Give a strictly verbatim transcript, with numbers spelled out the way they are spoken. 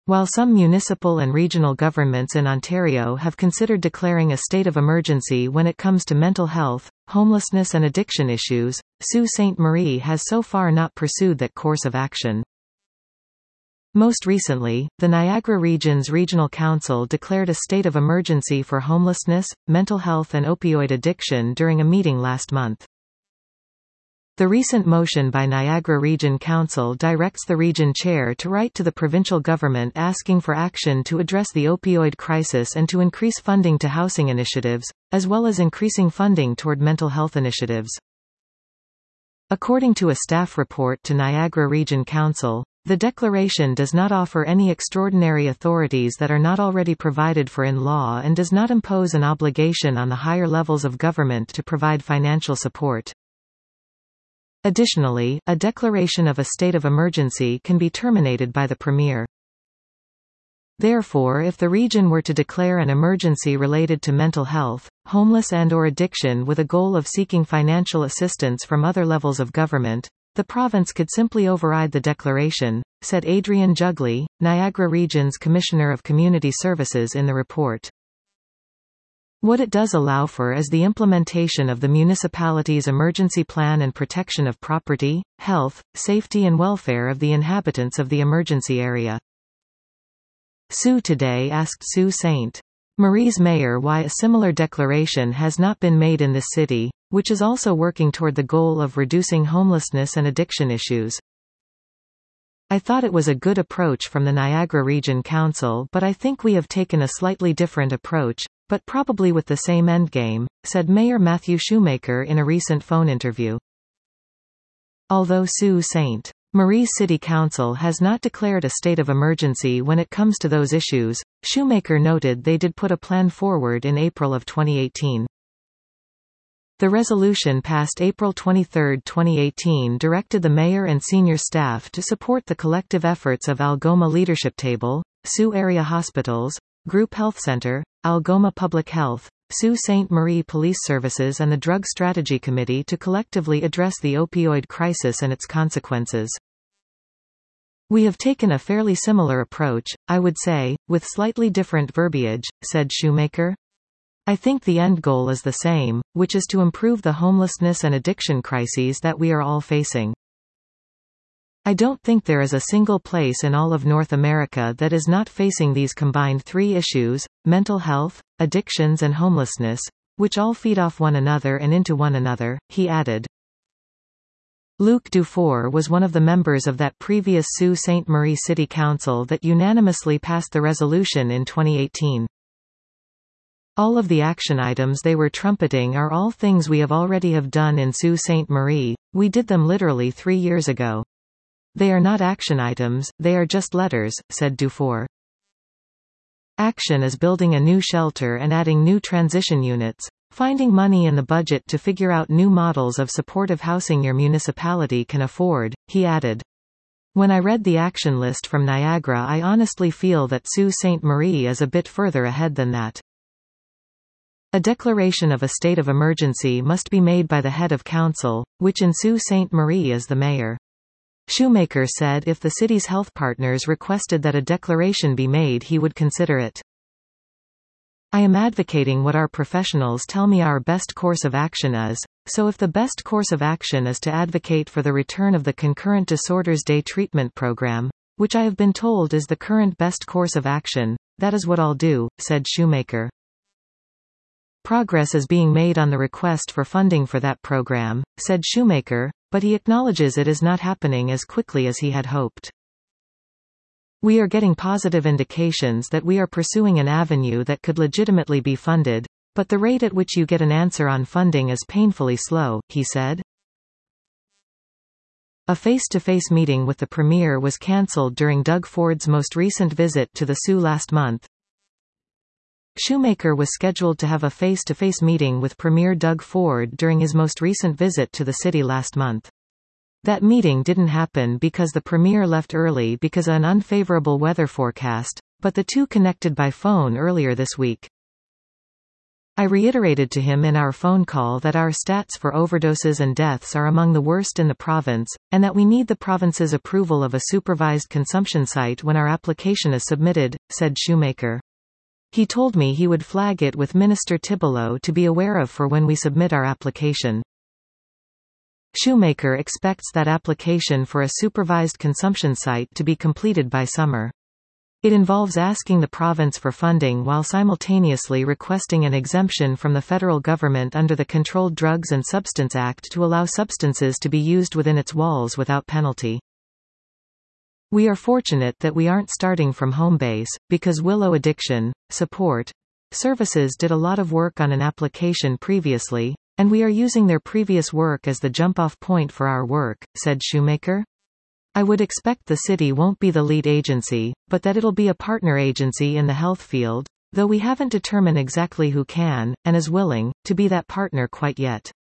While some municipal and regional governments in Ontario have considered declaring a state of emergency when it comes to mental health, homelessness and addiction issues, Sault Ste. Marie has so far not pursued that course of action. Most recently, the Niagara Region's Regional Council declared a state of emergency for homelessness, mental health and opioid addiction during a meeting last month. The recent motion by Niagara Region Council directs the region chair to write to the provincial government asking for action to address the opioid crisis and to increase funding to housing initiatives, as well as increasing funding toward mental health initiatives. According to a staff report to Niagara Region Council, the declaration does not offer any extraordinary authorities that are not already provided for in law and does not impose an obligation on the higher levels of government to provide financial support. Additionally, a declaration of a state of emergency can be terminated by the Premier. Therefore, if the region were to declare an emergency related to mental health, homeless and or addiction with a goal of seeking financial assistance from other levels of government, the province could simply override the declaration, said Adrian Jugley, Niagara Region's Commissioner of Community Services in the report. What it does allow for is the implementation of the municipality's emergency plan and protection of property, health, safety and welfare of the inhabitants of the emergency area. Sault Today asked Sault Ste. Marie's mayor why a similar declaration has not been made in this city, which is also working toward the goal of reducing homelessness and addiction issues. I thought it was a good approach from the Niagara Region Council, but I think we have taken a slightly different approach, but probably with the same endgame, said Mayor Matthew Shoemaker in a recent phone interview. Although Sault Ste. Marie's City Council has not declared a state of emergency when it comes to those issues, Shoemaker noted they did put a plan forward in April of twenty eighteen. The resolution passed April twenty-third, twenty eighteen directed the mayor and senior staff to support the collective efforts of Algoma Leadership Table, Sault Area Hospitals, Group Health Centre, Algoma Public Health, Sault Ste. Marie Police Services and the Drug Strategy Committee to collectively address the opioid crisis and its consequences. We have taken a fairly similar approach, I would say, with slightly different verbiage, said Shoemaker. I think the end goal is the same, which is to improve the homelessness and addiction crises that we are all facing. I don't think there is a single place in all of North America that is not facing these combined three issues, mental health, addictions and homelessness, which all feed off one another and into one another, he added. Luc Dufour was one of the members of that previous Sault Ste. Marie City Council that unanimously passed the resolution in twenty eighteen. All of the action items they were trumpeting are all things we have already have done in Sault Ste. Marie, we did them literally three years ago. They are not action items, they are just letters, said Dufour. Action is building a new shelter and adding new transition units, finding money in the budget to figure out new models of supportive housing your municipality can afford, he added. When I read the action list from Niagara, I honestly feel that Sault Ste. Marie is a bit further ahead than that. A declaration of a state of emergency must be made by the head of council, which in Sault Ste. Marie is the mayor. Shoemaker said if the city's health partners requested that a declaration be made, he would consider it. I am advocating what our professionals tell me our best course of action is, so if the best course of action is to advocate for the return of the Concurrent Disorders Day treatment program, which I have been told is the current best course of action, that is what I'll do, said Shoemaker. Progress is being made on the request for funding for that program, said Shoemaker, but he acknowledges it is not happening as quickly as he had hoped. We are getting positive indications that we are pursuing an avenue that could legitimately be funded, but the rate at which you get an answer on funding is painfully slow, he said. A face-to-face meeting with the Premier was cancelled during Doug Ford's most recent visit to the Sault last month. Shoemaker was scheduled to have a face-to-face meeting with Premier Doug Ford during his most recent visit to the city last month. That meeting didn't happen because the Premier left early because of an unfavorable weather forecast, but the two connected by phone earlier this week. I reiterated to him in our phone call that our stats for overdoses and deaths are among the worst in the province, and that we need the province's approval of a supervised consumption site when our application is submitted, said Shoemaker. He told me he would flag it with Minister Tibollo to be aware of for when we submit our application. Shoemaker expects that application for a supervised consumption site to be completed by summer. It involves asking the province for funding while simultaneously requesting an exemption from the federal government under the Controlled Drugs and Substance Act to allow substances to be used within its walls without penalty. We are fortunate that we aren't starting from home base, because Willow Addiction Support Services did a lot of work on an application previously, and we are using their previous work as the jump-off point for our work, said Shoemaker. I would expect the city won't be the lead agency, but that it'll be a partner agency in the health field, though we haven't determined exactly who can, and is willing, to be that partner quite yet.